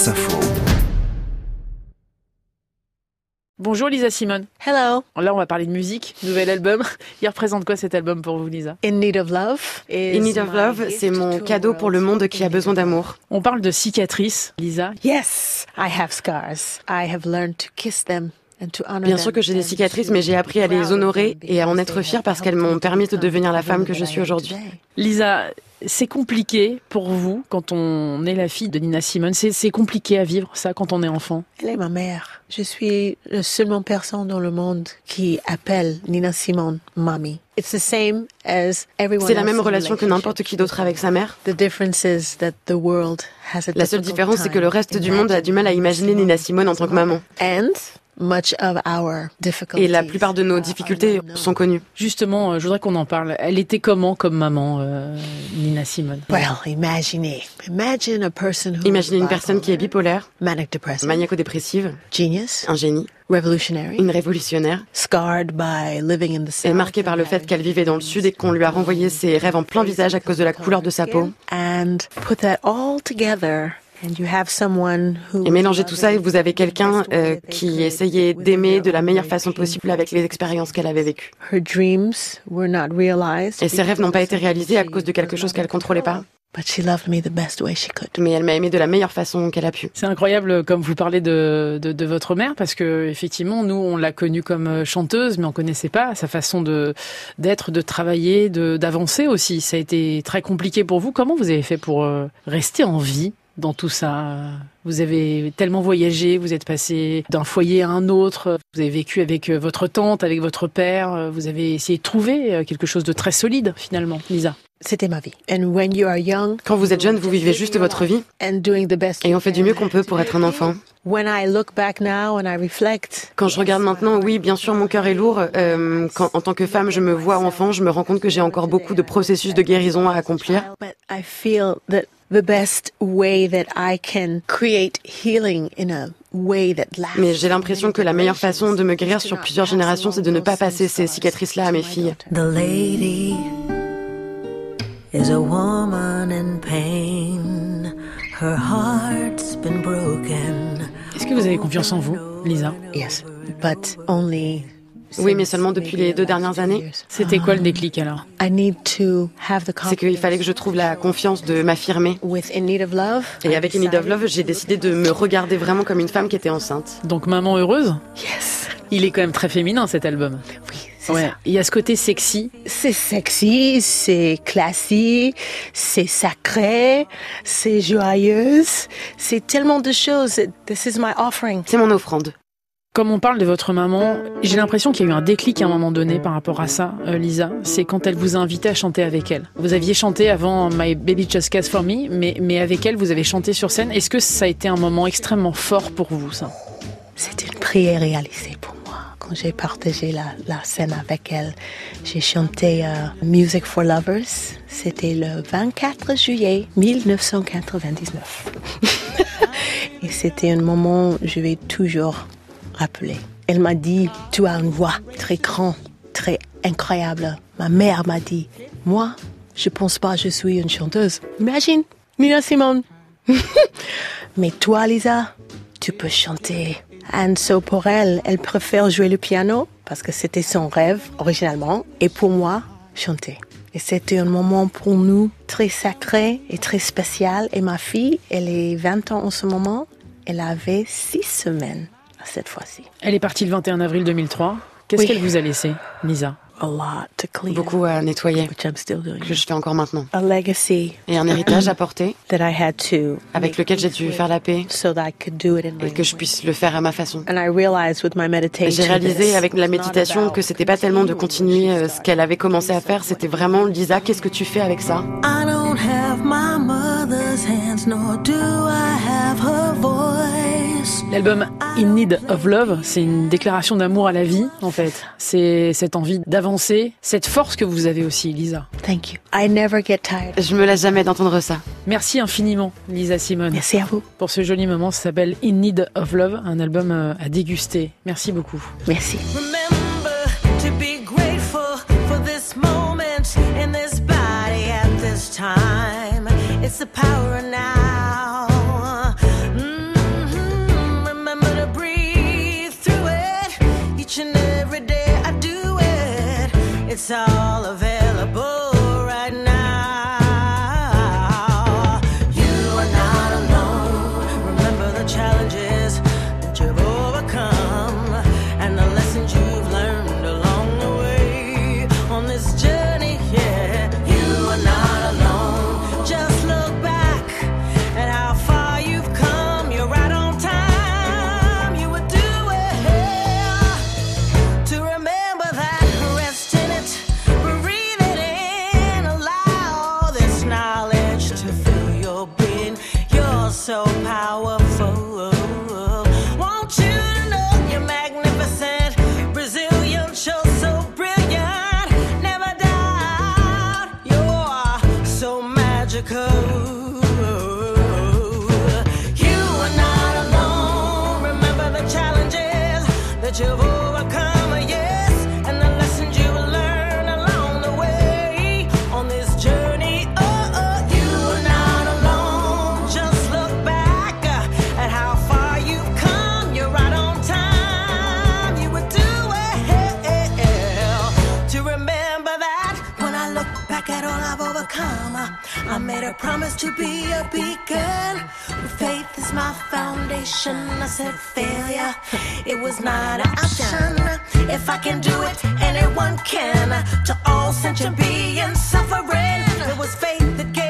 France Info. Bonjour Lisa Simone. Hello. Là, on va parler de musique, nouvel album. Il représente quoi cet album pour vous, Lisa? In Need of Love. In Need of Love, c'est mon cadeau pour le monde qui a besoin d'amour. On parle de cicatrices, Lisa. Yes, I have scars. I have learned to kiss them. Bien sûr que j'ai des cicatrices, mais j'ai appris à les honorer et à en être fière parce qu'elles m'ont permis de devenir la femme que je suis aujourd'hui. Lisa, c'est compliqué pour vous quand on est la fille de Nina Simone. C'est compliqué à vivre ça quand on est enfant. Elle est ma mère. Je suis la seule personne dans le monde qui appelle Nina Simone mamie. It's the same as everyone. C'est la même relation que n'importe qui d'autre avec sa mère. The difference is that the world has a La seule différence, c'est que le reste du monde a du mal à imaginer Nina Simone en tant que maman. Et la plupart de nos difficultés sont connues. Justement, je voudrais qu'on en parle. Elle était comment comme maman, Nina Simone? Imaginez une personne qui est bipolaire, maniaco-dépressive, un génie, une révolutionnaire, est marquée par le fait qu'elle vivait dans le sud et qu'on lui a renvoyé ses rêves en plein visage à cause de la couleur de sa peau. Et mélangez tout ça et vous avez quelqu'un qui essayait d'aimer de la meilleure façon possible avec les expériences qu'elle avait vécues. Et ses rêves n'ont pas été réalisés à cause de quelque chose qu'elle contrôlait pas. Mais elle m'a aimé de la meilleure façon qu'elle a pu. C'est incroyable comme vous parlez de votre mère parce que effectivement nous on l'a connue comme chanteuse mais on connaissait pas sa façon d'être, de travailler, d'avancer aussi. Ça a été très compliqué pour vous. Comment vous avez fait pour rester en vie dans tout ça? Vous avez tellement voyagé, vous êtes passé d'un foyer à un autre, vous avez vécu avec votre tante, avec votre père, vous avez essayé de trouver quelque chose de très solide finalement, Lisa. C'était ma vie. Quand vous êtes jeune, vous vivez juste votre vie et on fait du mieux qu'on peut pour être un enfant. Quand je regarde maintenant, oui, bien sûr, mon cœur est lourd. Quand, en tant que femme, je me vois enfant, je me rends compte que j'ai encore beaucoup de processus de guérison à accomplir. Mais j'ai l'impression que la meilleure façon de me guérir sur plusieurs générations, c'est de ne pas passer ces cicatrices-là à mes filles. Is a woman in pain. Her heart's been broken. Est-ce que vous avez confiance en vous, Lisa? Yes, but only. Oui, mais seulement depuis les 2 dernières années. C'était quoi le déclic alors? C'est qu'il fallait que je trouve la confiance de m'affirmer. Et avec In Need of Love, j'ai décidé de me regarder vraiment comme une femme qui était enceinte. Donc maman heureuse? Yes. Il est quand même très féminin cet album. Oui. C'est ça. Il y a ce côté sexy. C'est sexy, c'est classique, c'est sacré, c'est joyeuse. C'est tellement de choses. This is my offering. C'est mon offrande. Comme on parle de votre maman, j'ai l'impression qu'il y a eu un déclic à un moment donné par rapport à ça, Lisa. C'est quand elle vous a invité à chanter avec elle. Vous aviez chanté avant My Baby Just Cares For Me, mais avec elle, vous avez chanté sur scène. Est-ce que ça a été un moment extrêmement fort pour vous, ça? C'était une prière réalisée pour moi. Quand j'ai partagé la scène avec elle, j'ai chanté Music for Lovers. C'était le 24 juillet 1999. Et c'était un moment que je vais toujours rappeler. Elle m'a dit, tu as une voix très grande, très incroyable. Ma mère m'a dit, moi, je pense pas que je suis une chanteuse. Imagine, Nina Simone. Mais toi, Lisa, tu peux chanter. And so pour elle, elle préfère jouer le piano parce que c'était son rêve originalement. Et pour moi, chanter. Et c'était un moment pour nous très sacré et très spécial. Et ma fille, elle est 20 ans en ce moment. Elle avait 6 semaines cette fois-ci. Elle est partie le 21 avril 2003. Qu'est-ce qu'elle vous a laissé, Lisa? Beaucoup à nettoyer, que je fais encore maintenant. Et un héritage à porter, avec lequel j'ai dû faire la paix, et que je puisse le faire à ma façon. J'ai réalisé avec la méditation que c'était pas tellement de continuer ce qu'elle avait commencé à faire, c'était vraiment, Lisa, qu'est-ce que tu fais avec ça? I don't have my mother's hands, nor do I have her voice. L'album In Need of Love, c'est une déclaration d'amour à la vie, en fait. C'est cette envie d'avancer, cette force que vous avez aussi, Lisa. Thank you. I never get tired. Je me lasse jamais d'entendre ça. Merci infiniment, Lisa Simone. Merci à vous. Pour ce joli moment, ça s'appelle In Need of Love, un album à déguster. Merci beaucoup. Merci. Remember to be grateful for this moment in this body at this time. It's the power now. so powerful. Want you to know you're magnificent, Brazilian, show so brilliant. Never doubt you're so magical. You are not alone. Remember the challenges that you've overcome, yes, and the lessons you will learn along the way on this journey. You are not alone. Just look back at how far you've come. You're right on time. You would do well to remember that. When I look back at all I've overcome, I made a promise to be a beacon. Faith is my foundation. I said failure, it was not an option. If I can do it, anyone can. To all sentient beings suffering, it was faith that gave